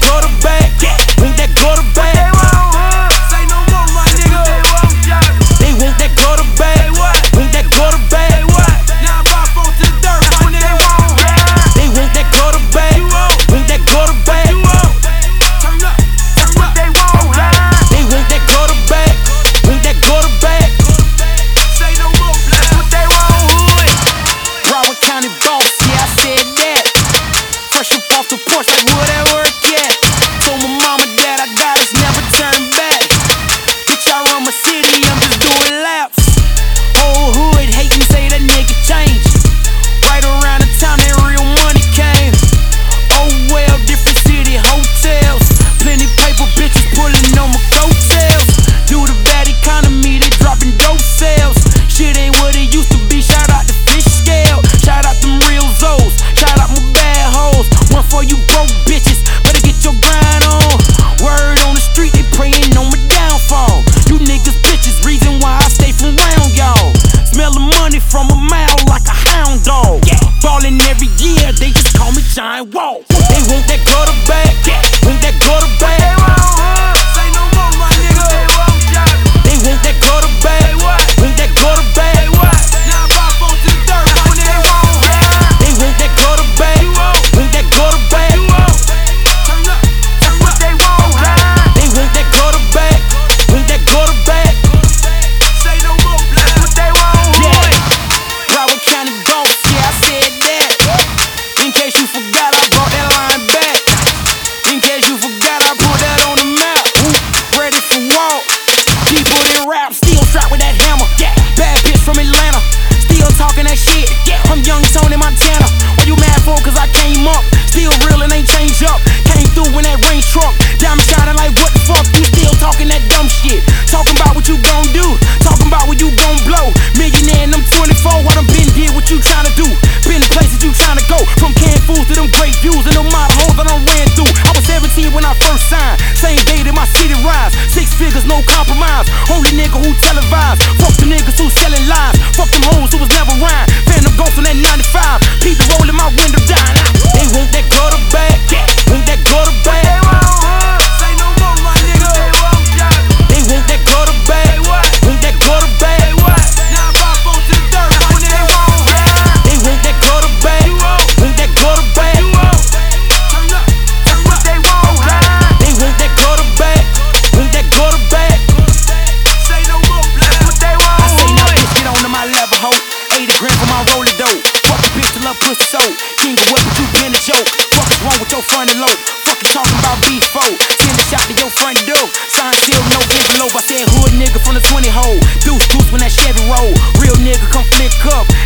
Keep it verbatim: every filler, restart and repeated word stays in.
quarterback? Want that quarterback? Say no more, my nigga. They want that quarterback. Want that quarterback? Now five four to the dirt, my nigga. They want that quarterback. Want that quarterback? Turn up, turn up. They want that quarterback. Want that quarterback? Say no more, that's what they want. Broward County boss, yeah, I said that. Fresh up off the porch, like where that work at? Told my mama that I got us, never turn back. Bitch, I run my city, I'm just doing laps. Old hood, hate you say that nigga change. Right around the time that real money came. Oh well, different city, hotels. Plenty paper bitches pulling on my coattails. Do the bad economy, they dropping dope sales. Shit ain't what it used to be, shout out the fish scale. Shout out them real Zoes, shout out my bad hoes. One for you broke bitches, better get your grind on. Word on the street, they praying on my downfall. You niggas bitches, reason why I stay from round y'all. Smell the money from a mile like a hound dog. Ballin' every year, they just call me Giant Wall. They want that quarterback, want that quarterback? Say no more, my nigga. They want that quarterback, want that quarterback? Now five four to the dirt, my nigga. They want that quarterback, want that quarterback? Turn up, turn up. They want that quarterback, want that quarterback? Say no more, that's what they want. Yeah, Broward County boss, yeah, I said that. In case you forgot, I brought that line back. In case you forgot, I put that on the map. Ready for walk, people in rap, still strapped with that hammer. Bad bitch from Atlanta, still talking that shit. I'm young Tony Montana. What you mad for? Cause I came up, still real and ain't changed up. Came through in that range truck, diamond shining like what the fuck? You still talking that dumb shit? Talking about what you gon' do, talking about what you gon' blow. Millionaire and I'm twenty-four, what I'm been did, what you tryna do? Been the places you tryna go, from canned foods to them great views and them model hoes that I ran through. I was seventeen when I first signed, same day that my city rise. Six figures, no compromise, only nigga who televised. Fuck the niggas who selling lies, fuck them hoes who was never rhyme. Phantom Ghost on that ninety-five, people rolling my window down. They want that quarterback, want that quarterback? Say no more, my nigga. They want that quarterback, want that quarterback? Now five four to the dirt, my nigga. They want that quarterback, want that quarterback? Turn up, turn up. They want that quarterback, want that quarterback? Say no more, that's what they want. I say now, bitch, get on to my level, ho. eighty grand for my roller dough. Fuck a bitch to love pussy so. King of what, but you been a joke. Fuck is wrong with your front and low? Fuck you talking about beef foe. Send a shot to your front door. Sign seal, no envelope. I said hood nigga from the twenty hole. Deuce goose when that Chevy roll. Real nigga come flick up.